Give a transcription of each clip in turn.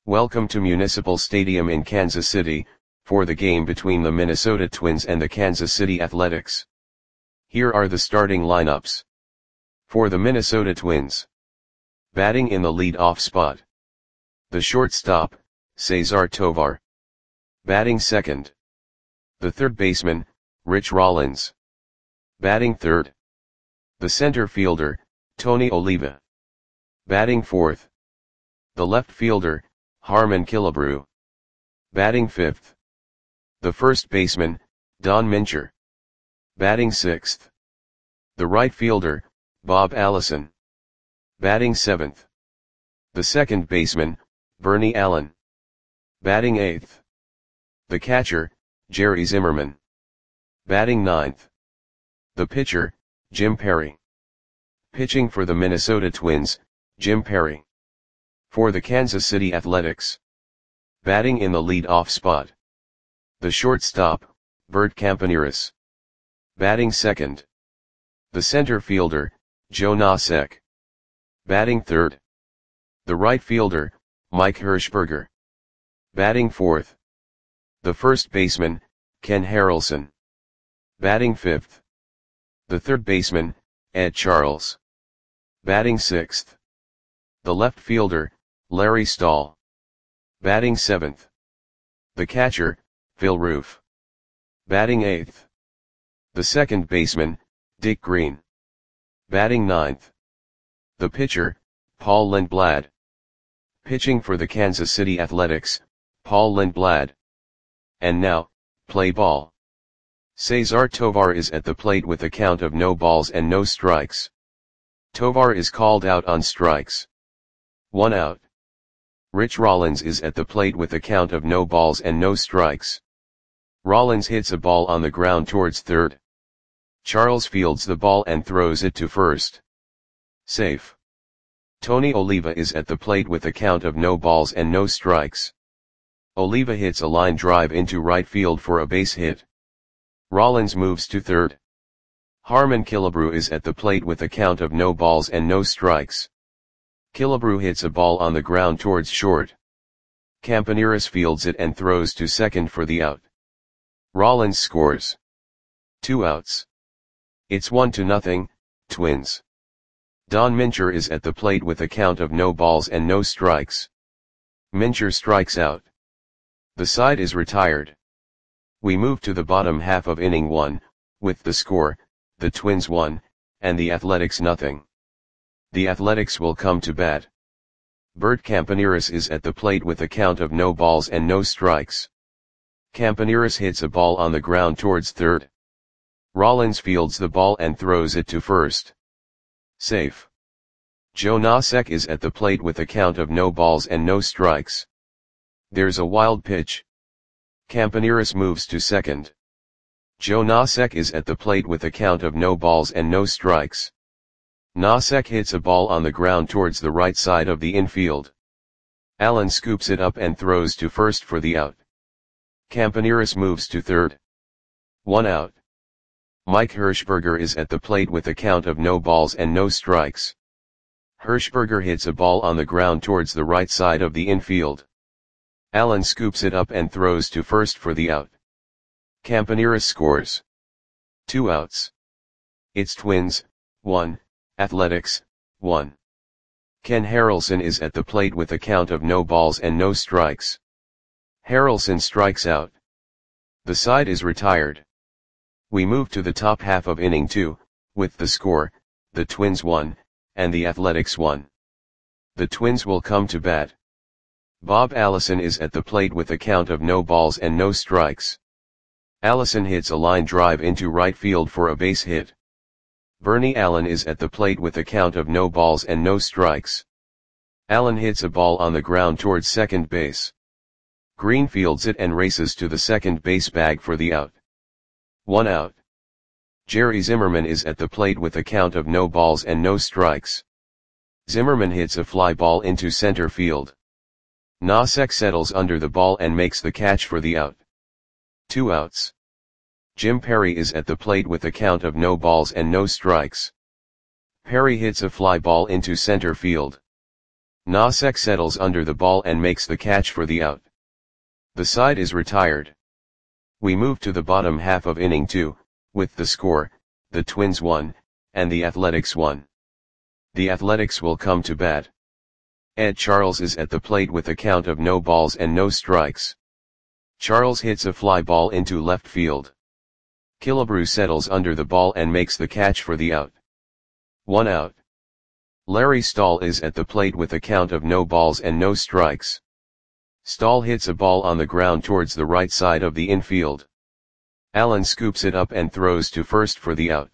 Welcome to Municipal Stadium in Kansas City, for the game between the Minnesota Twins and the Kansas City Athletics. Here are the starting lineups. For the Minnesota Twins. Batting in the lead-off spot. The shortstop, Cesar Tovar. Batting second. The third baseman, Rich Rollins. Batting third. The center fielder, Tony Oliva. Batting fourth. The left fielder, Harmon Killebrew. Batting fifth. The first baseman, Don Mincher. Batting sixth. The right fielder, Bob Allison. Batting seventh. The second baseman, Bernie Allen. Batting eighth. The catcher, Jerry Zimmerman. Batting ninth. The pitcher, Jim Perry. Pitching for the Minnesota Twins, Jim Perry. For the Kansas City Athletics. Batting in the lead-off spot. The shortstop, Bert Campaneris. Batting second. The center fielder, Joe Nosek. Batting third. The right fielder, Mike Hirschberger. Batting fourth. The first baseman, Ken Harrelson. Batting fifth. The third baseman, Ed Charles. Batting sixth. The left fielder, Larry Stahl. Batting seventh. The catcher, Phil Roof. Batting eighth. The second baseman, Dick Green. Batting ninth. The pitcher, Paul Lindblad. Pitching for the Kansas City Athletics, Paul Lindblad. And now, play ball. Cesar Tovar is at the plate with a count of no balls and no strikes. Tovar is called out on strikes. 1 out. Rich Rollins is at the plate with a count of no balls and no strikes. Rollins hits a ball on the ground towards third. Charles fields the ball and throws it to first. Safe. Tony Oliva is at the plate with a count of no balls and no strikes. Oliva hits a line drive into right field for a base hit. Rollins moves to third. Harmon Killebrew is at the plate with a count of no balls and no strikes. Killebrew hits a ball on the ground towards short. Campaneris fields it and throws to second for the out. Rollins scores. 2 outs. It's 1-0, Twins. Don Mincher is at the plate with a count of no balls and no strikes. Mincher strikes out. The side is retired. We move to the bottom half of inning 1, with the score, the Twins 1, and the Athletics 0. The Athletics will come to bat. Bert Campaneris is at the plate with a count of no balls and no strikes. Campaneris hits a ball on the ground towards third. Rollins fields the ball and throws it to first. Safe. Joe Nosek is at the plate with a count of no balls and no strikes. There's a wild pitch. Campaneris moves to second. Joe Nosek is at the plate with a count of no balls and no strikes. Nosek hits a ball on the ground towards the right side of the infield. Allen scoops it up and throws to first for the out. Campaneris moves to third. 1 out. Mike Hirschberger is at the plate with a count of no balls and no strikes. Hirschberger hits a ball on the ground towards the right side of the infield. Allen scoops it up and throws to first for the out. Campaneris scores. 2 outs. It's Twins, 1, Athletics, 1. Ken Harrelson is at the plate with a count of no balls and no strikes. Harrelson strikes out. The side is retired. We move to the top half of inning 2, with the score, the Twins 1, and the Athletics 1. The Twins will come to bat. Bob Allison is at the plate with a count of no balls and no strikes. Allison hits a line drive into right field for a base hit. Bernie Allen is at the plate with a count of no balls and no strikes. Allen hits a ball on the ground towards second base. Green fields it and races to the second base bag for the out. 1 out. Jerry Zimmerman is at the plate with a count of no balls and no strikes. Zimmerman hits a fly ball into center field. Nosek settles under the ball and makes the catch for the out. 2 outs. Jim Perry is at the plate with a count of no balls and no strikes. Perry hits a fly ball into center field. Nosek settles under the ball and makes the catch for the out. The side is retired. We move to the bottom half of inning 2, with the score, the Twins 1, and the Athletics 1. The Athletics will come to bat. Ed Charles is at the plate with a count of no balls and no strikes. Charles hits a fly ball into left field. Killebrew settles under the ball and makes the catch for the out. 1 out. Larry Stahl is at the plate with a count of no balls and no strikes. Stahl hits a ball on the ground towards the right side of the infield. Allen scoops it up and throws to first for the out.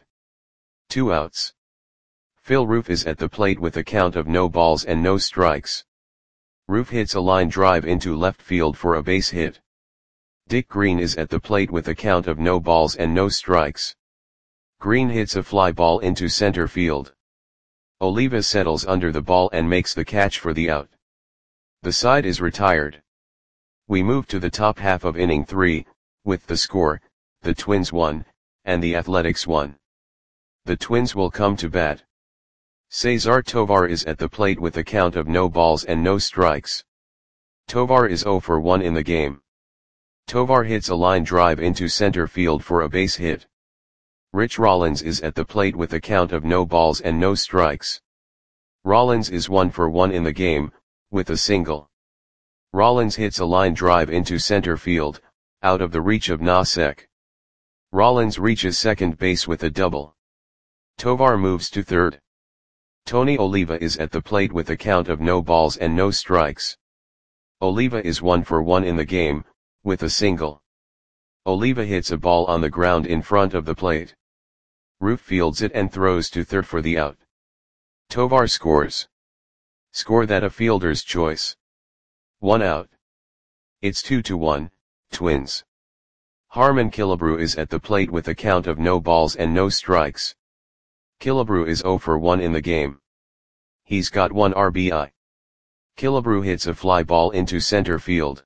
2 outs. Phil Roof is at the plate with a count of no balls and no strikes. Roof hits a line drive into left field for a base hit. Dick Green is at the plate with a count of no balls and no strikes. Green hits a fly ball into center field. Oliva settles under the ball and makes the catch for the out. The side is retired. We move to the top half of inning 3, with the score, the Twins 1, and the Athletics 1. The Twins will come to bat. Cesar Tovar is at the plate with a count of no balls and no strikes. Tovar is 0 for 1 in the game. Tovar hits a line drive into center field for a base hit. Rich Rollins is at the plate with a count of no balls and no strikes. Rollins is 1 for 1 in the game, with a single. Rollins hits a line drive into center field, out of the reach of Nosek. Rollins reaches second base with a double. Tovar moves to third. Tony Oliva is at the plate with a count of no balls and no strikes. Oliva is 1 for 1 in the game, with a single. Oliva hits a ball on the ground in front of the plate. Roof fields it and throws to third for the out. Tovar scores. Score that a fielder's choice. 1 out. It's 2-1, Twins. Harmon Killebrew is at the plate with a count of no balls and no strikes. Killebrew is 0 for 1 in the game. He's got 1 RBI. Killebrew hits a fly ball into center field.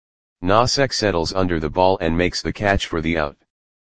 Nosek settles under the ball and makes the catch for the out.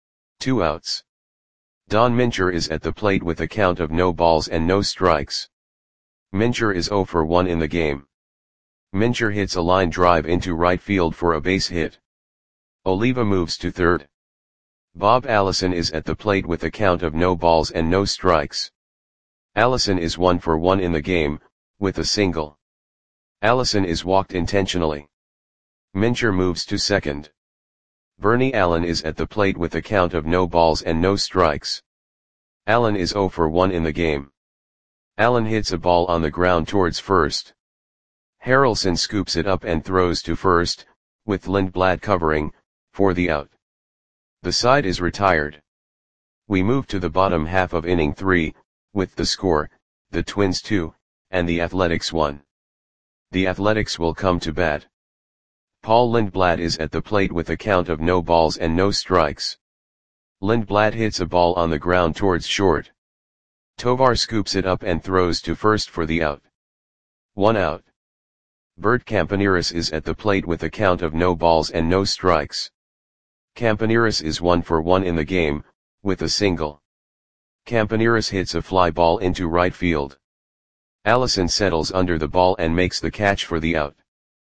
2 outs. Don Mincher is at the plate with a count of no balls and no strikes. Mincher is 0 for 1 in the game. Mincher hits a line drive into right field for a base hit. Oliva moves to third. Bob Allison is at the plate with a count of no balls and no strikes. Allison is 1 for 1 in the game, with a single. Allison is walked intentionally. Mincher moves to second. Bernie Allen is at the plate with a count of no balls and no strikes. Allen is 0 for 1 in the game. Allen hits a ball on the ground towards first. Harrelson scoops it up and throws to first, with Lindblad covering, for the out. The side is retired. We move to the bottom half of inning 3, with the score, the Twins 2, and the Athletics 1. The Athletics will come to bat. Paul Lindblad is at the plate with a count of no balls and no strikes. Lindblad hits a ball on the ground towards short. Tovar scoops it up and throws to first for the out. 1 out. Bert Campaneris is at the plate with a count of no balls and no strikes. Campaneris is 1 for 1 in the game, with a single. Campaneris hits a fly ball into right field. Allison settles under the ball and makes the catch for the out.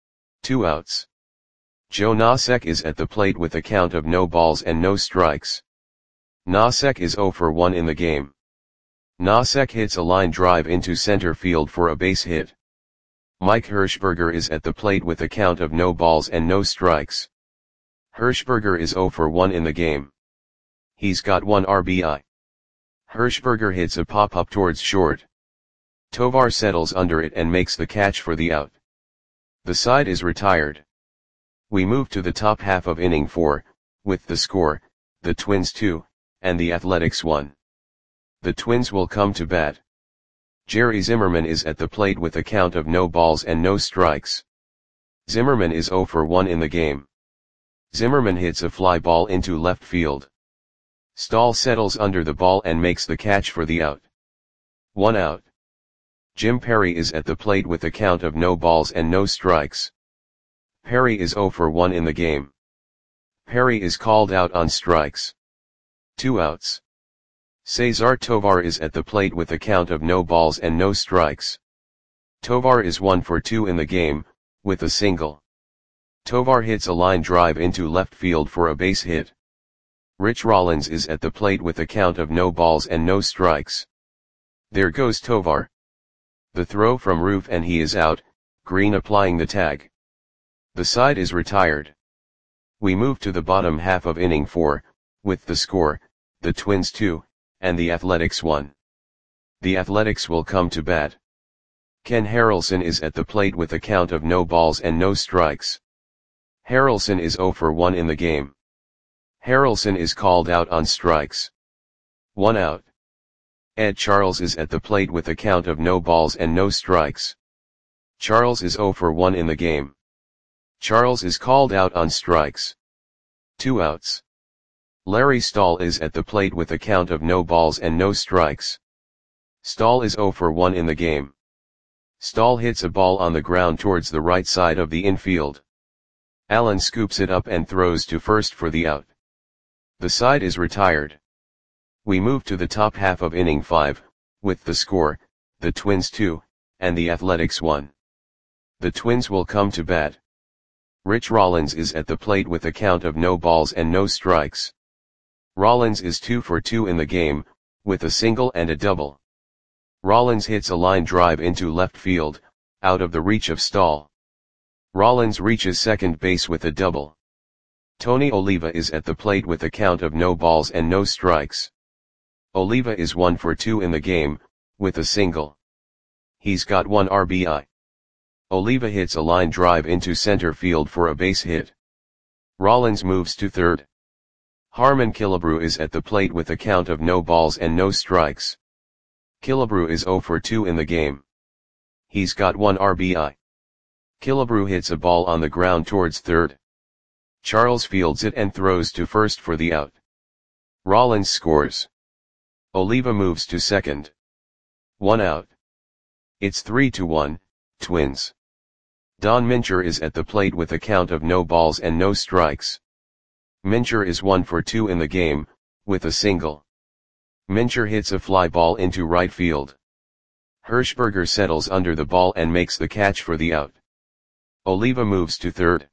2 outs. Joe Nosek is at the plate with a count of no balls and no strikes. Nosek is 0 for 1 in the game. Nosek hits a line drive into center field for a base hit. Mike Hirschberger is at the plate with a count of no balls and no strikes. Hirschberger is 0 for 1 in the game. He's got 1 RBI. Hirschberger hits a pop-up towards short. Tovar settles under it and makes the catch for the out. The side is retired. We move to the top half of inning 4, with the score, the Twins 2, and the Athletics 1. The Twins will come to bat. Jerry Zimmerman is at the plate with a count of no balls and no strikes. Zimmerman is 0 for 1 in the game. Zimmerman hits a fly ball into left field. Stahl settles under the ball and makes the catch for the out. 1 out. Jim Perry is at the plate with a count of no balls and no strikes. Perry is 0 for 1 in the game. Perry is called out on strikes. 2 outs. Cesar Tovar is at the plate with a count of no balls and no strikes. Tovar is 1 for 2 in the game, with a single. Tovar hits a line drive into left field for a base hit. Rich Rollins is at the plate with a count of no balls and no strikes. There goes Tovar. The throw from Roof and he is out, Green applying the tag. The side is retired. We move to the bottom half of inning 4, with the score, the Twins 2, and the Athletics 1. The Athletics will come to bat. Ken Harrelson is at the plate with a count of no balls and no strikes. Harrelson is 0 for 1 in the game. Harrelson is called out on strikes. 1 out. Ed Charles is at the plate with a count of no balls and no strikes. Charles is 0 for 1 in the game. Charles is called out on strikes. 2 outs. Larry Stahl is at the plate with a count of no balls and no strikes. Stahl is 0 for 1 in the game. Stahl hits a ball on the ground towards the right side of the infield. Allen scoops it up and throws to first for the out. The side is retired. We move to the top half of inning 5, with the score, the Twins 2, and the Athletics 1. The Twins will come to bat. Rich Rollins is at the plate with a count of no balls and no strikes. Rollins is 2 for 2 in the game, with a single and a double. Rollins hits a line drive into left field, out of the reach of Stahl. Rollins reaches second base with a double. Tony Oliva is at the plate with a count of no balls and no strikes. Oliva is 1 for 2 in the game, with a single. He's got 1 RBI. Oliva hits a line drive into center field for a base hit. Rollins moves to third. Harmon Killebrew is at the plate with a count of no balls and no strikes. Killebrew is 0 for 2 in the game. He's got 1 RBI. Killebrew hits a ball on the ground towards third. Charles fields it and throws to first for the out. Rollins scores. Oliva moves to second. 1 out. It's 3-1, Twins. Don Mincher is at the plate with a count of no balls and no strikes. Mincher is 1 for 2 in the game, with a single. Mincher hits a fly ball into right field. Hirschberger settles under the ball and makes the catch for the out. Oliva moves to third.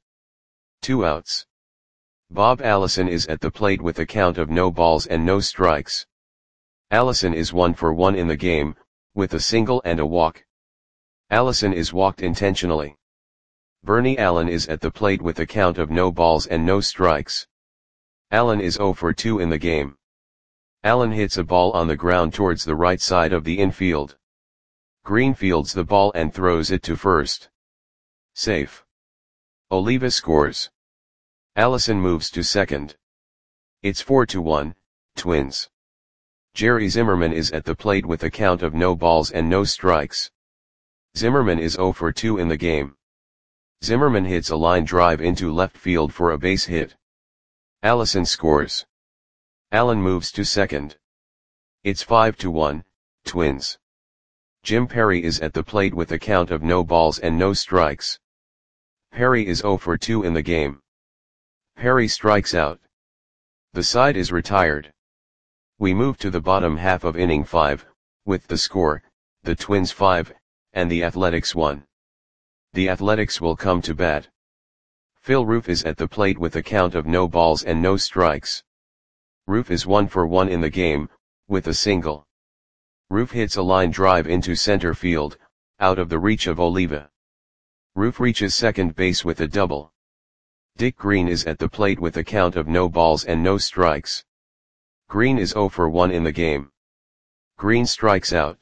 2 outs. Bob Allison is at the plate with a count of no balls and no strikes. Allison is 1 for 1 in the game, with a single and a walk. Allison is walked intentionally. Bernie Allen is at the plate with a count of no balls and no strikes. Allen is 0 for 2 in the game. Allen hits a ball on the ground towards the right side of the infield. Green fields the ball and throws it to first. Safe. Oliva scores. Allison moves to second. It's 4-1, Twins. Jerry Zimmerman is at the plate with a count of no balls and no strikes. Zimmerman is 0 for 2 in the game. Zimmerman hits a line drive into left field for a base hit. Allison scores. Allen moves to second. It's 5-1, Twins. Jim Perry is at the plate with a count of no balls and no strikes. Perry is 0 for 2 in the game. Perry strikes out. The side is retired. We move to the bottom half of inning 5, with the score, the Twins 5, and the Athletics 1. The Athletics will come to bat. Phil Roof is at the plate with a count of no balls and no strikes. Roof is 1 for 1 in the game, with a single. Roof hits a line drive into center field, out of the reach of Oliva. Roof reaches second base with a double. Dick Green is at the plate with a count of no balls and no strikes. Green is 0 for 1 in the game. Green strikes out.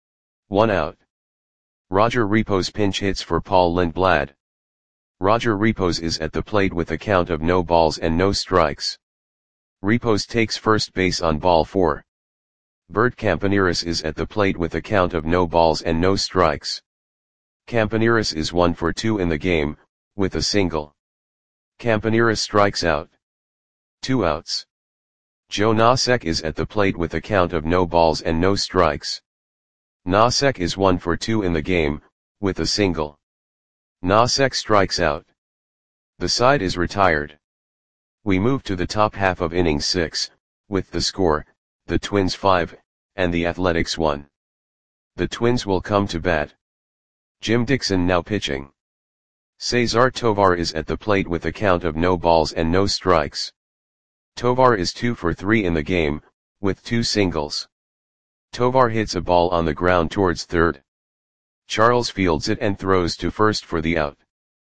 1 out. Roger Repos pinch hits for Paul Lindblad. Roger Repos is at the plate with a count of no balls and no strikes. Repos takes first base on ball 4. Bert Campaneris is at the plate with a count of no balls and no strikes. Campaneris is 1 for 2 in the game, with a single. Campaneris strikes out. 2 outs. Joe Nosek is at the plate with a count of no balls and no strikes. Nosek is 1 for 2 in the game, with a single. Nosek strikes out. The side is retired. We move to the top half of inning 6, with the score, the Twins 5, and the Athletics 1. The Twins will come to bat. Jim Dixon now pitching. Cesar Tovar is at the plate with a count of no balls and no strikes. Tovar is 2 for 3 in the game, with 2 singles. Tovar hits a ball on the ground towards third. Charles fields it and throws to first for the out.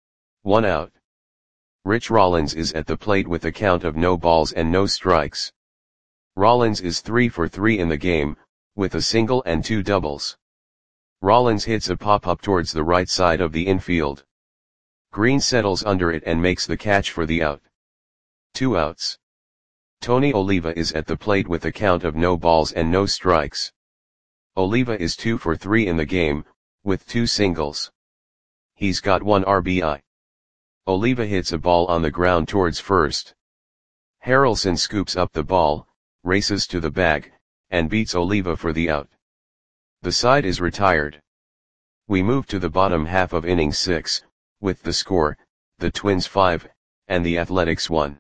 1 out. Rich Rollins is at the plate with a count of no balls and no strikes. Rollins is 3 for 3 in the game, with a single and 2 doubles. Rollins hits a pop-up towards the right side of the infield. Green settles under it and makes the catch for the out. 2 outs. Tony Oliva is at the plate with a count of no balls and no strikes. Oliva is 2 for 3 in the game, with 2 singles. He's got 1 RBI. Oliva hits a ball on the ground towards first. Harrelson scoops up the ball, races to the bag, and beats Oliva for the out. The side is retired. We move to the bottom half of inning 6, with the score, the Twins 5, and the Athletics 1.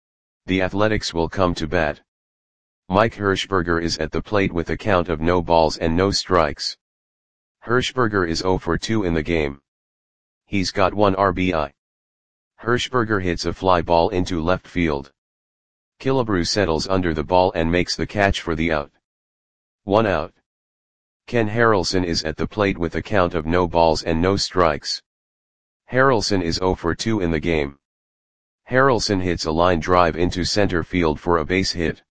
The Athletics will come to bat. Mike Hirschberger is at the plate with a count of no balls and no strikes. Hirschberger is 0 for 2 in the game. He's got 1 RBI. Hirschberger hits a fly ball into left field. Killebrew settles under the ball and makes the catch for the out. 1 out. Ken Harrelson is at the plate with a count of no balls and no strikes. Harrelson is 0 for 2 in the game. Harrelson hits a line drive into center field for a base hit.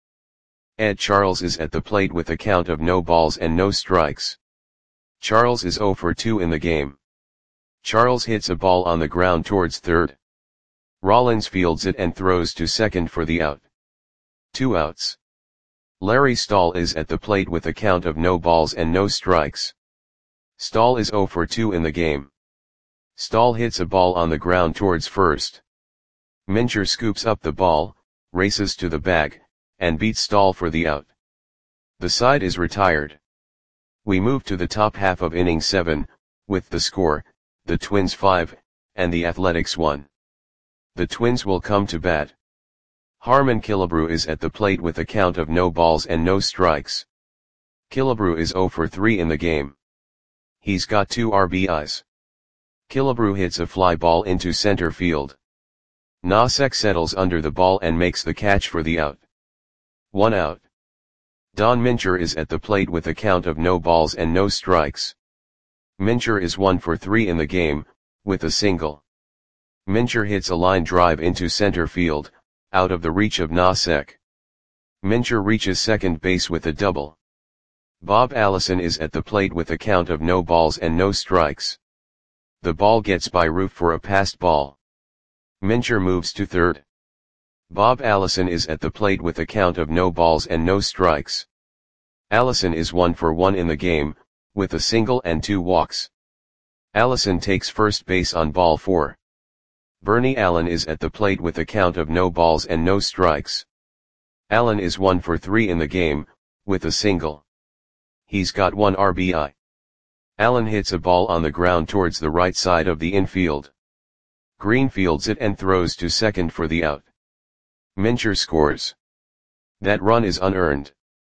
Ed Charles is at the plate with a count of no balls and no strikes. Charles is 0 for 2 in the game. Charles hits a ball on the ground towards third. Rollins fields it and throws to second for the out. 2 outs. Larry Stahl is at the plate with a count of no balls and no strikes. Stahl is 0 for 2 in the game. Stahl hits a ball on the ground towards first. Mincher scoops up the ball, races to the bag, and beats Stahl for the out. The side is retired. We move to the top half of inning 7, with the score, the Twins 5, and the Athletics 1. The Twins will come to bat. Harmon Killebrew is at the plate with a count of no balls and no strikes. Killebrew is 0 for 3 in the game. He's got 2 RBIs. Killebrew hits a fly ball into center field. Nosek settles under the ball and makes the catch for the out. 1 out. Don Mincher is at the plate with a count of no balls and no strikes. Mincher is 1 for 3 in the game, with a single. Mincher hits a line drive into center field, out of the reach of Nosek. Mincher reaches second base with a double. Bob Allison is at the plate with a count of no balls and no strikes. The ball gets by Roof for a passed ball. Mincher moves to third. Bob Allison is at the plate with a count of no balls and no strikes. Allison is 1 for 1 in the game, with a single and 2 walks. Allison takes first base on ball 4. Bernie Allen is at the plate with a count of no balls and no strikes. Allen is 1 for 3 in the game, with a single. He's got 1 RBI. Allen hits a ball on the ground towards the right side of the infield. Green fields it and throws to second for the out. Mincher scores. That run is unearned.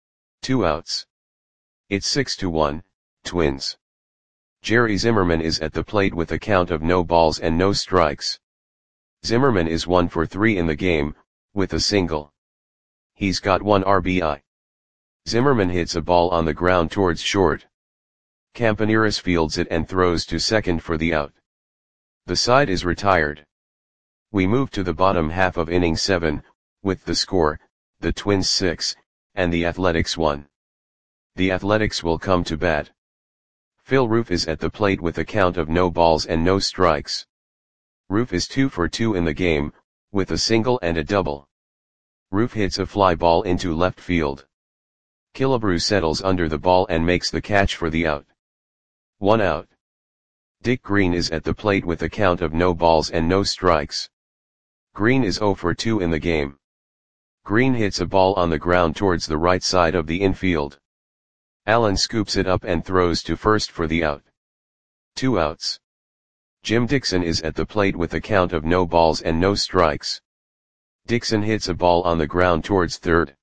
2 outs. It's 6-1, Twins. Jerry Zimmerman is at the plate with a count of no balls and no strikes. Zimmerman is 1 for 3 in the game, with a single. He's got 1 RBI. Zimmerman hits a ball on the ground towards short. Campaneris fields it and throws to second for the out. The side is retired. We move to the bottom half of inning 7, with the score, the Twins 6, and the Athletics 1. The Athletics will come to bat. Phil Roof is at the plate with a count of no balls and no strikes. Roof is 2 for 2 in the game, with a single and a double. Roof hits a fly ball into left field. Killebrew settles under the ball and makes the catch for the out. 1 out. Dick Green is at the plate with a count of no balls and no strikes. Green is 0 for 2 in the game. Green hits a ball on the ground towards the right side of the infield. Allen scoops it up and throws to first for the out. 2 outs. Jim Dixon is at the plate with a count of no balls and no strikes. Dixon hits a ball on the ground towards third.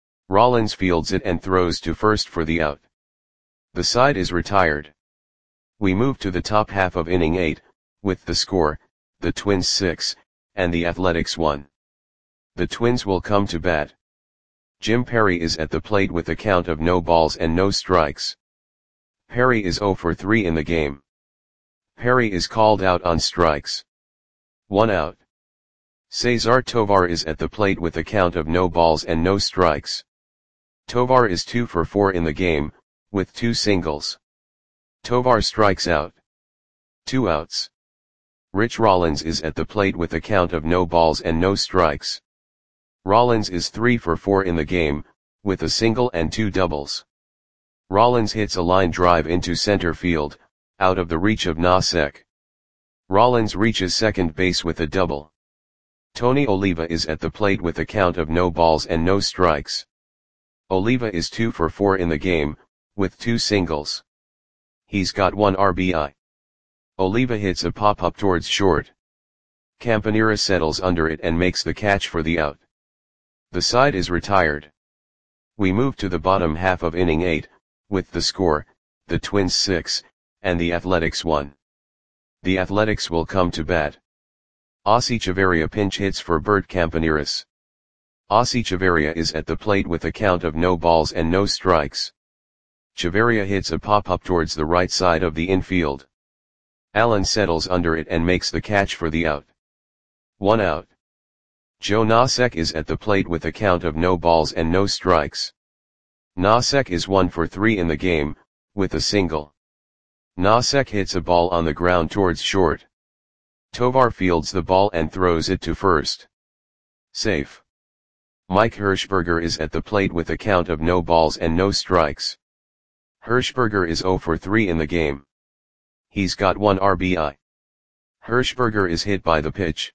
Rollins fields it and throws to first for the out. The side is retired. We move to the top half of inning 8, with the score, the Twins 6, and the Athletics 1. The Twins will come to bat. Jim Perry is at the plate with a count of no balls and no strikes. Perry is 0 for 3 in the game. Perry is called out on strikes. 1 out. Cesar Tovar is at the plate with a count of no balls and no strikes. Tovar is 2 for 4 in the game, with 2 singles. Tovar strikes out. 2 outs. Rich Rollins is at the plate with a count of no balls and no strikes. Rollins is 3 for 4 in the game, with a single and 2 doubles. Rollins hits a line drive into center field, out of the reach of Nosek. Rollins reaches second base with a double. Tony Oliva is at the plate with a count of no balls and no strikes. Oliva is 2 for 4 in the game, with 2 singles. He's got 1 RBI. Oliva hits a pop-up towards short. Campanera settles under it and makes the catch for the out. The side is retired. We move to the bottom half of inning 8, with the score, the Twins 6, and the Athletics 1. The Athletics will come to bat. Ossie Chavarria pinch hits for Bert Campaneris. Ossie Chavarria is at the plate with a count of no balls and no strikes. Chavarria hits a pop-up towards the right side of the infield. Allen settles under it and makes the catch for the out. 1 out. Joe Nosek is at the plate with a count of no balls and no strikes. Nosek is 1 for 3 in the game, with a single. Nosek hits a ball on the ground towards short. Tovar fields the ball and throws it to first. Safe. Mike Hirschberger is at the plate with a count of no balls and no strikes. Hirschberger is 0 for 3 in the game. He's got 1 RBI. Hirschberger is hit by the pitch.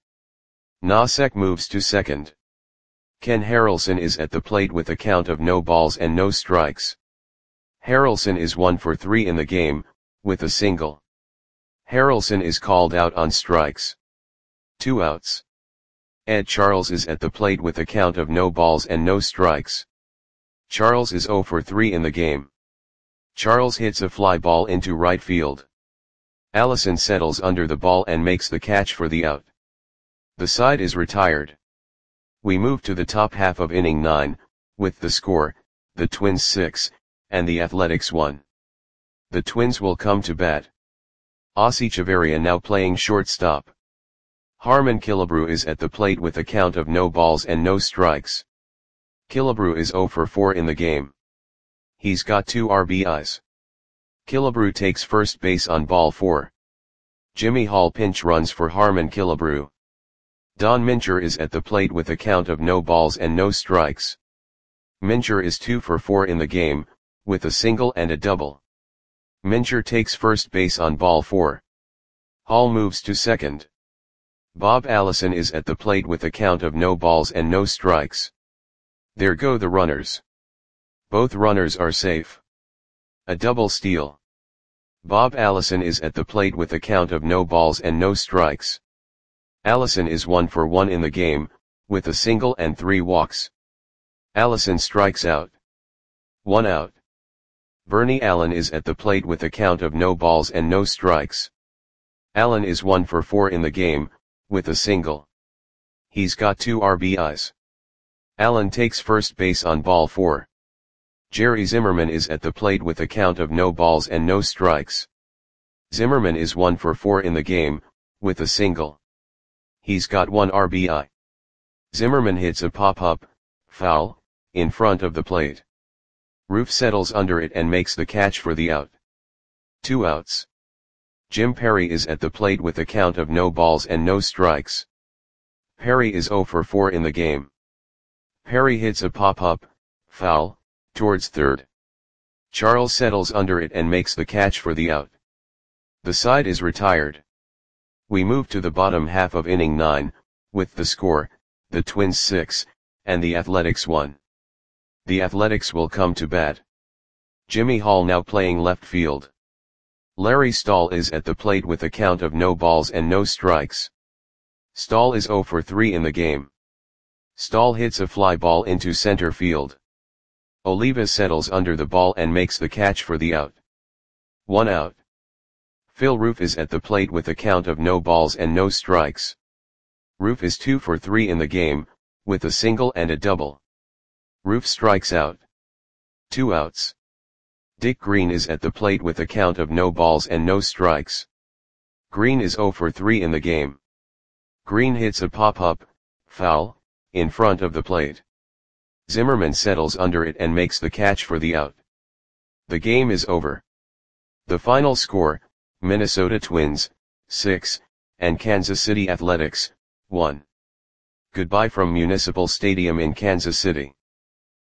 Nosek moves to second. Ken Harrelson is at the plate with a count of no balls and no strikes. Harrelson is 1 for 3 in the game, with a single. Harrelson is called out on strikes. 2 outs. Ed Charles is at the plate with a count of no balls and no strikes. Charles is 0 for 3 in the game. Charles hits a fly ball into right field. Allison settles under the ball and makes the catch for the out. The side is retired. We move to the top half of inning 9, with the score, the Twins 6, and the Athletics 1. The Twins will come to bat. Ossie Chavarria now playing shortstop. Harmon Killebrew is at the plate with a count of no balls and no strikes. Killebrew is 0 for 4 in the game. He's got 2 RBIs. Killebrew takes first base on ball 4. Jimmy Hall pinch runs for Harmon Killebrew. Don Mincher is at the plate with a count of no balls and no strikes. Mincher is 2 for 4 in the game, with a single and a double. Mincher takes first base on ball 4. Hall moves to second. Bob Allison is at the plate with a count of no balls and no strikes. There go the runners. Both runners are safe. A double steal. Bob Allison is at the plate with a count of no balls and no strikes. Allison is 1 for 1 in the game, with a single and 3 walks. Allison strikes out. 1 out. Bernie Allen is at the plate with a count of no balls and no strikes. Allen is 1 for 4 in the game, with a single. He's got 2 RBIs. Allen takes first base on ball 4. Jerry Zimmerman is at the plate with a count of no balls and no strikes. Zimmerman is 1 for 4 in the game, with a single. He's got 1 RBI. Zimmerman hits a pop-up, foul, in front of the plate. Roof settles under it and makes the catch for the out. 2 outs. Jim Perry is at the plate with a count of no balls and no strikes. Perry is 0 for 4 in the game. Perry hits a pop-up, foul, towards third. Charles settles under it and makes the catch for the out. The side is retired. We move to the bottom half of inning 9, with the score, the Twins 6, and the Athletics 1. The Athletics will come to bat. Jimmy Hall now playing left field. Larry Stahl is at the plate with a count of no balls and no strikes. Stahl is 0 for 3 in the game. Stahl hits a fly ball into center field. Oliva settles under the ball and makes the catch for the out. 1 out. Phil Roof is at the plate with a count of no balls and no strikes. Roof is 2 for 3 in the game, with a single and a double. Roof strikes out. 2 outs. Dick Green is at the plate with a count of no balls and no strikes. Green is 0 for 3 in the game. Green hits a pop-up, foul, in front of the plate. Zimmerman settles under it and makes the catch for the out. The game is over. The final score, Minnesota Twins, 6, and Kansas City Athletics, 1. Goodbye from Municipal Stadium in Kansas City.